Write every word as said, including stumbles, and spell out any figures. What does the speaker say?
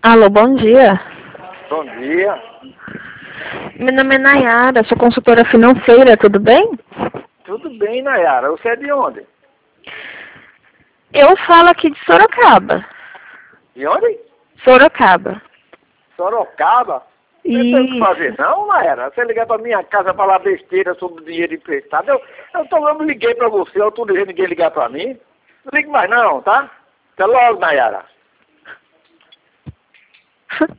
Alô, bom dia. Bom dia. Meu nome é Nayara, sou consultora financeira, tudo bem? Tudo bem, Nayara. Você é de onde? Eu falo aqui de Sorocaba. De onde? Sorocaba. Sorocaba? Você não tem o que fazer não, Nayara? Você ligar pra minha casa falar besteira sobre dinheiro emprestado. Eu, eu, tô, eu liguei pra você, eu tô dizendo ninguém ligar pra mim. Não ligue mais não, tá? Até logo, Nayara.